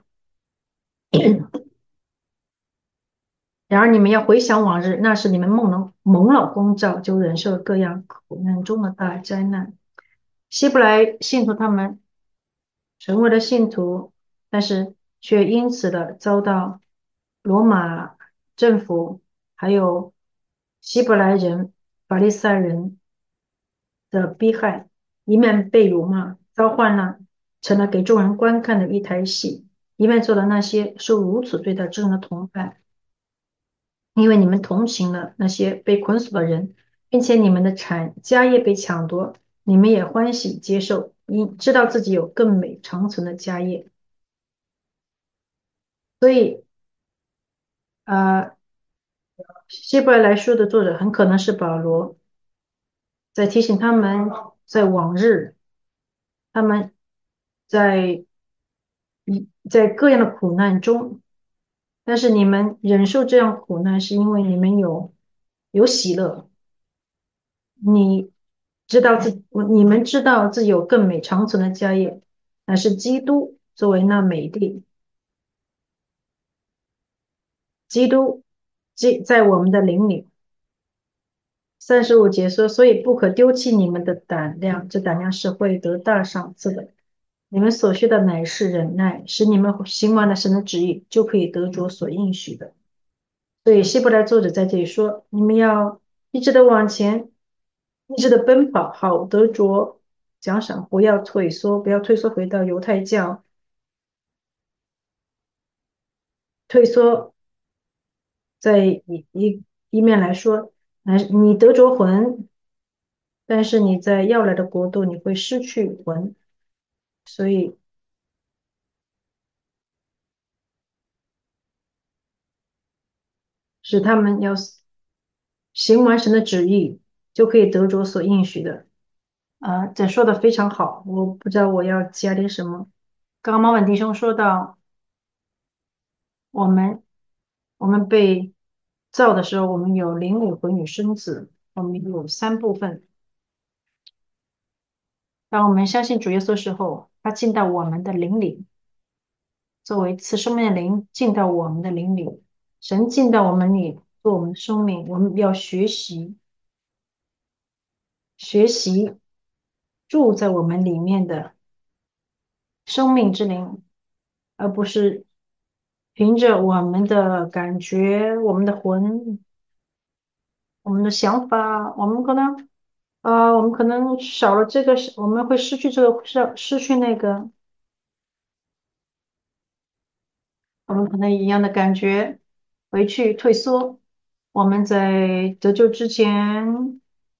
然而你们要回想往日，那是你们蒙了蒙了光照，就忍受各样苦难中的大灾难。希伯来信徒他们成为了信徒，但是却因此的遭到罗马政府还有希伯来人、法利赛人的逼害，一面被辱骂、遭患难，成了给众人观看的一台戏；一面做了那些受如此对待之人的同伴。因为你们同情了那些被捆锁的人，并且你们的产家业被抢夺，你们也欢喜接受，因知道自己有更美长存的家业。所以，呃，希伯来书的作者很可能是保罗，在提醒他们，在往日，他们在一在各样的苦难中，但是你们忍受这样苦难，是因为你们有有喜乐，你知道自你们知道自己有更美长存的家业，乃是基督作为那美地，基督基在我们的灵里。三十五节说，所以不可丢弃你们的胆量，这胆量是会得大赏赐的。你们所需的乃是忍耐，使你们行完了神的旨意，就可以得着所应许的。所以希伯来作者在这里说，你们要一直的往前，一直的奔跑，好得着奖赏，不要退缩，不要退缩回到犹太教，退缩在一一一面来说，乃你得着魂，但是你在要来的国度你会失去魂，所以使他们要行完神的旨意，就可以得着所应许的。啊，这说的非常好，我不知道我要加点什么。刚刚毛本弟兄说到，我们我们被造的时候，我们有灵与魂与生子，我们有三部分。当我们相信主耶稣的时候，他进到我们的灵里，作为赐生命的灵进到我们的灵里，神进到我们里做我们的生命，我们要学习学习住在我们里面的生命之灵，而不是凭着我们的感觉、我们的魂、我们的想法，我们可能呃，我们可能少了这个，我们会失去这个，失失去那个，我们可能一样的感觉，回去退缩。我们在得救之前，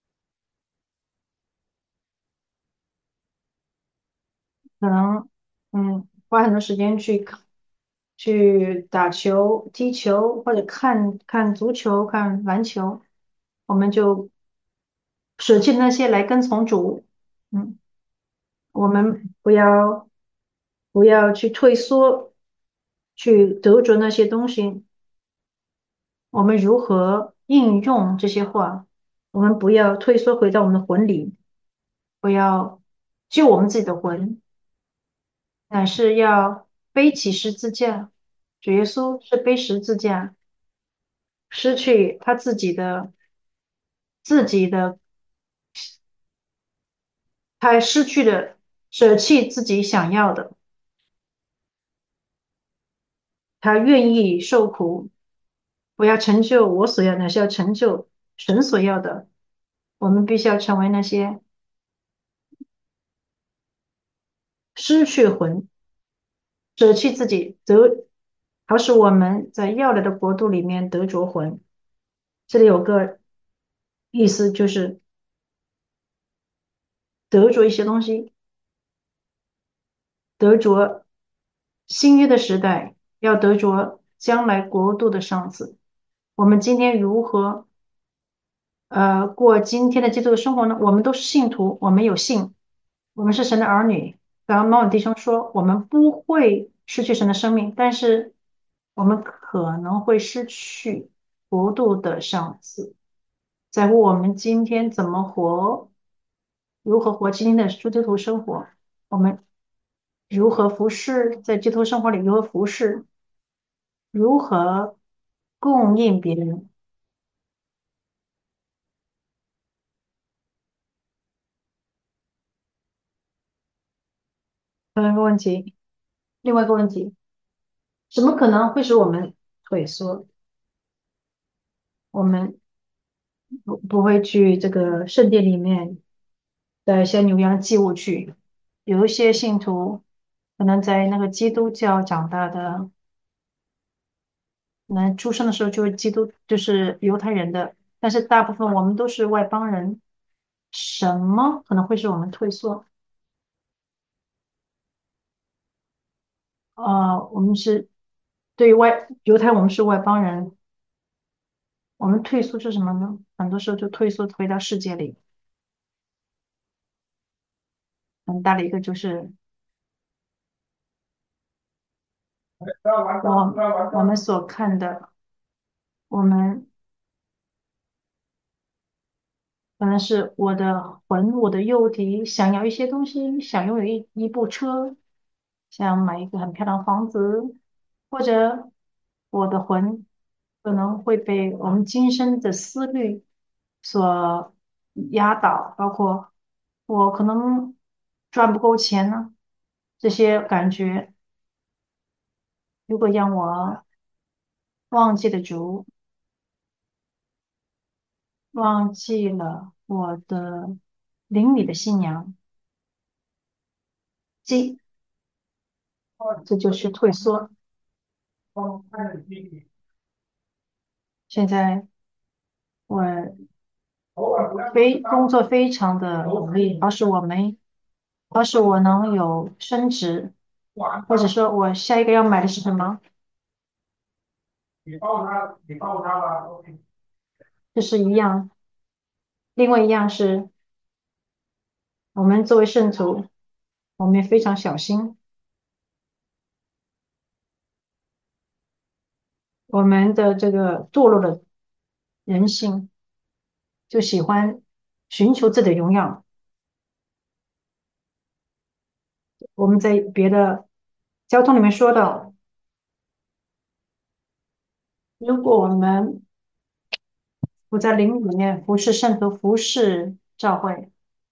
可能嗯花很多时间去去打球、踢球，或者看看足球、看篮球，我们就舍弃那些来跟从主。嗯，我们不要不要去退缩，去得着那些东西。我们如何应用这些话？我们不要退缩回到我们的魂里，不要救我们自己的魂，乃是要背起十字架。主耶稣是背十字架，失去他自己的自己的，他失去了，舍弃自己想要的，他愿意受苦，我要成就我所要的，乃是要成就神所要的。我们必须要成为那些失去魂舍弃自己，得，好使我们在要来的国度里面得着魂。这里有个意思，就是得着一些东西，得着新约的时代，要得着将来国度的赏赐。我们今天如何呃过今天的基督的生活呢？我们都是信徒，我们有信，我们是神的儿女。刚刚猫眼弟兄说，我们不会失去神的生命，但是我们可能会失去国度的赏赐。在乎我们今天怎么活，如何活今天的基督徒生活，我们如何服侍，在基督徒生活里如何服侍，如何供应别人。还有一个问题，另外一个问题，什么可能会使我们退缩？我们不不会去这个圣殿里面的一些牛羊祭物去。有一些信徒可能在那个基督教长大的，可能出生的时候就是基督，就是犹太人的，但是大部分我们都是外邦人。什么可能会使我们退缩？呃，我们是对于外犹太，我们是外邦人，我们退缩是什么呢？很多时候就退缩回到世界里。很大的一个就是我我们所看的，我们可能是我的魂，我的幼体想要一些东西，想拥有一一部车，想买一个很漂亮的房子，或者我的魂可能会被我们今生的思虑所压倒，包括我可能赚不够钱呢，这些感觉，如果让我忘记了主，忘记了我的灵里的信仰，这这就是退缩。现在我非工作非常的努力，好使我们，好使我能有升职，或者说我下一个要买的是什么？这是一样。另外一样是我们作为圣徒，我们也非常小心，我们的这个堕落的人性，就喜欢寻求自己的荣耀。我们在别的交通里面说到，如果我们不在灵里面服侍圣徒、服侍教会，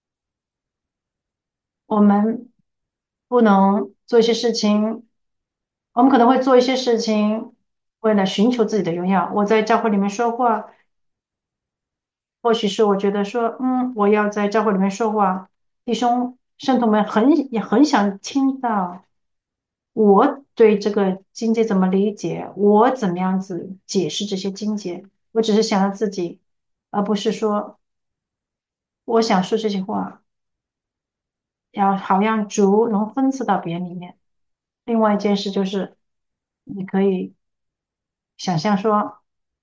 我们不能做一些事情，我们可能会做一些事情，为了寻求自己的荣耀。我在教会里面说话，或许是我觉得说，嗯，我要在教会里面说话，弟兄圣徒们很也很想听到我对这个经节怎么理解，我怎么样子解释这些经节。我只是想到自己，而不是说我想说这些话，要好让主能分赐到别人里面。另外一件事就是，你可以想象说，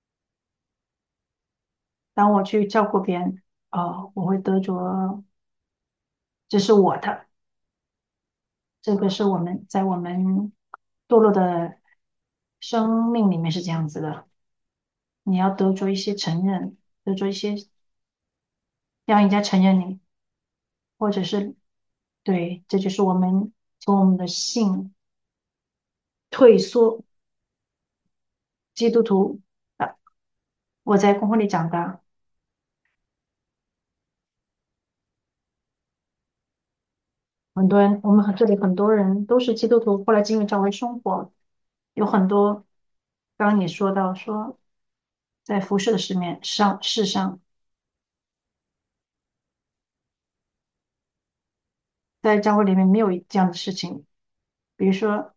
当我去照顾别人，哦，我会得着，这是我的，这个是我们在我们堕落的生命里面是这样子的。你要得着一些承认，得着一些让人家承认你，或者是对，这就是我们从我们的性退缩。基督徒啊，我在公会里长大，很多人，我们很这里很多人都是基督徒，后来进入教会生活，有很多，刚刚你说到说，在服饰的世面上世上，在教会里面没有这样的事情，比如说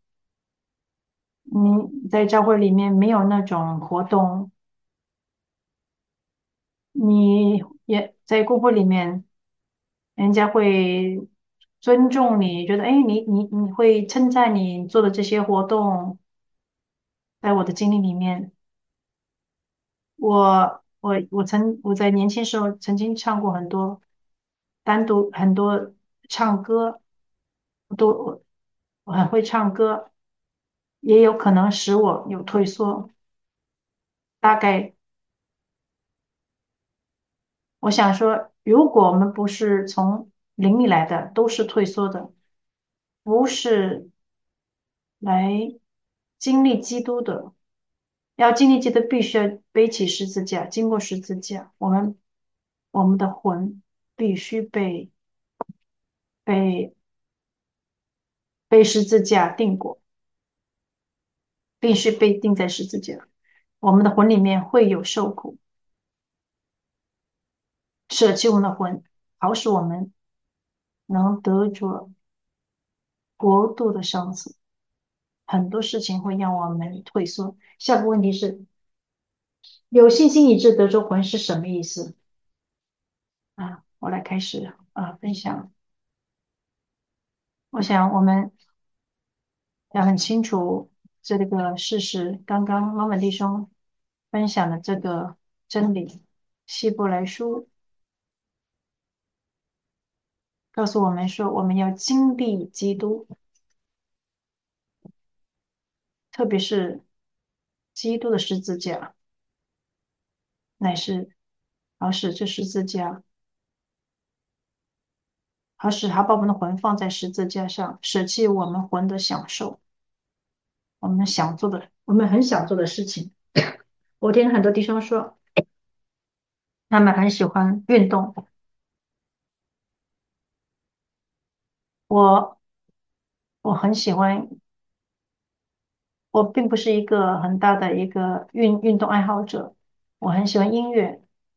你在教会里面没有那种活动，你也在公会里面，人家会尊重你，觉得哎，你你你会称赞你做的这些活动，在我的经历里面。我我我曾我在年轻时候曾经唱过很多单独很多唱歌，都我我很会唱歌，也有可能使我有退缩。大概我想说，如果我们不是从灵里来的，都是退缩的，不是来经历基督的。要经历基督，必须要背起十字架，经过十字架，我们我们的魂必须被被被十字架定过，必须被钉在十字架。我们的魂里面会有受苦，舍弃我们的魂，好使我们能得着国度的赏赐。很多事情会让我们退缩。下个问题是：有信心以致得着魂是什么意思啊？我来开始啊分享。我想我们要很清楚这个事实。刚刚猫本弟兄分享的这个真理，希伯来书告诉我们说，我们要经历基督，特别是基督的十字架，乃是好使这十字架，好使他把我们的魂放在十字架上，舍弃我们魂的享受，我们想做的，我们很想做的事情。我听很多弟兄说，他们很喜欢运动。我我很喜欢，我并不是一个很大的一个运运动爱好者，我很喜欢音乐，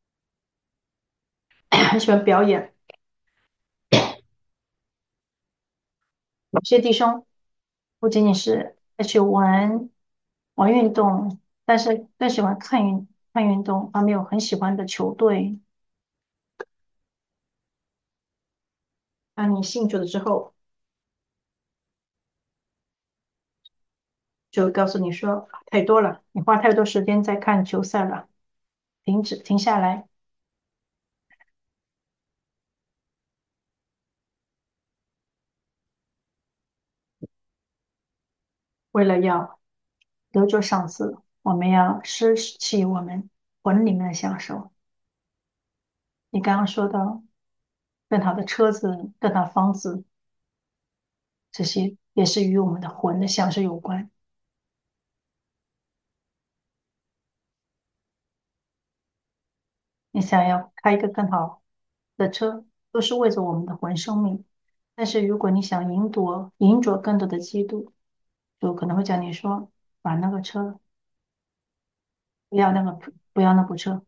很喜欢表演。有些弟兄不仅仅是在去玩玩运动，但是更喜欢看运看运动。他们有很喜欢的球队。当你信主了之后，就告诉你说太多了，你花太多时间在看球赛了，停止，停下来。为了要得着赏赐，我们要失弃我们。 魂里面的享受。你刚刚说到更好的车子、更好的房子，这些也是与我们的魂的享受有关。你想要开一个更好的车，都是为着我们的魂生命。但是如果你想赢夺、赢得更多的基督，就可能会叫你说，把那个车不要那个不要那部车。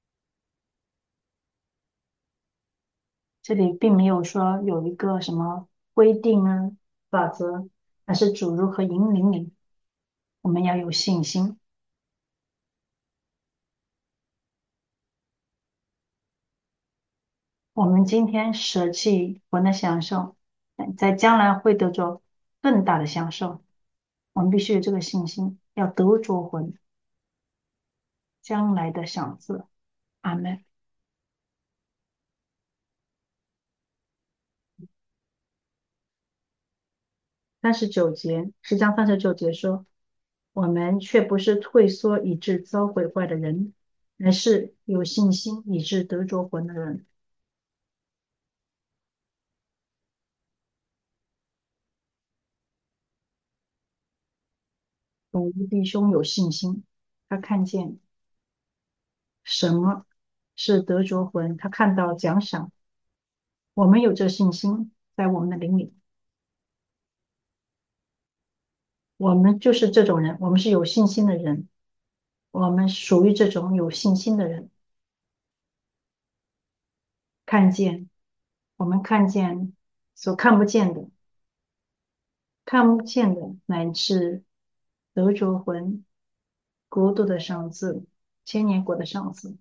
这里并没有说有一个什么规定啊、法则，而是主如何引领你。我们要有信心。我们今天舍弃魂的享受，在将来会得着更大的享受。我们必须有这个信心，要得着魂将来的赏赐。阿门。三十九节，十章三十九节说：我们却不是退缩以致遭毁坏的人，而是有信心以致得着魂的人。我们弟兄有信心，他看见什么是得着魂，他看到奖赏。我们有这信心在我们的灵里，我们就是这种人，我们是有信心的人，我们属于这种有信心的人。看见，我们看见所看不见的，看不见的乃是得着魂国度的赏赐，千年国的赏赐。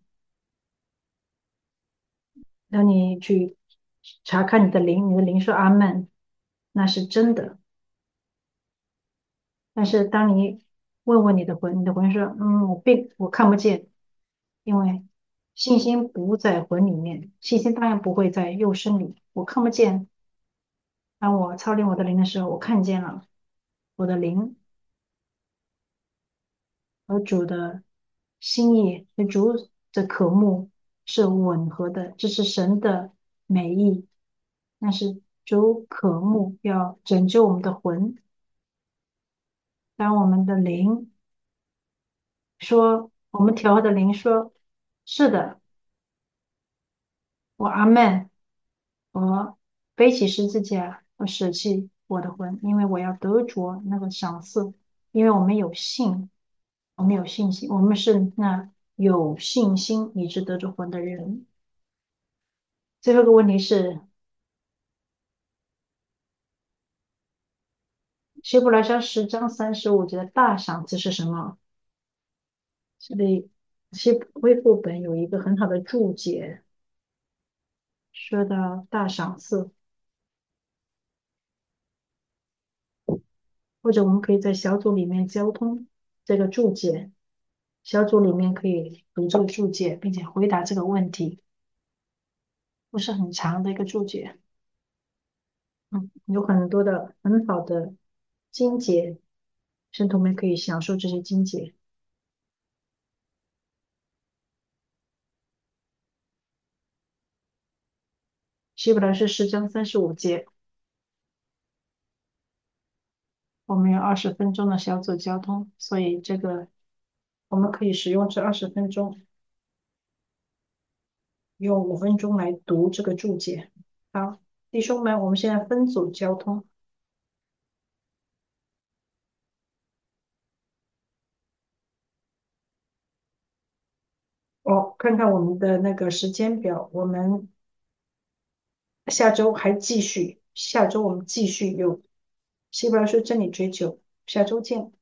当你去查看你的灵，你的灵说阿门，那是真的。但是当你问问你的魂，你的魂说，嗯，我并我看不见，因为信心不在魂里面，信心当然不会在肉身里，我看不见。当我操练我的灵的时候，我看见了我的灵和主的心意和主的渴慕是吻合的，这是神的美意。但是主渴慕要拯救我们的魂，当我们的灵说，我们调和的灵说，是的，我阿门，我背起十字架，我舍弃我的魂，因为我要得着那个赏赐，因为我们有信，我们有信心，我们是那有信心以致得着魂的人。最后一个问题是，希伯来书十章三十五节的大赏赐是什么？这里希恢复本有一个很好的注解，说到大赏赐，或者我们可以在小组里面交通这个注解，小组里面可以读这个注解，并且回答这个问题，不是很长的一个注解，嗯，有很多的很好的经节，圣徒们可以享受这些经节。希伯来是十章三十五节，我们有二十分钟的小组交通，所以这个我们可以使用这二十分钟，用五分钟来读这个注解。好，弟兄们，我们现在分组交通。哦，看看我们的那个时间表，我们下周还继续，下周我们继续有希伯来书真理追求，下周见。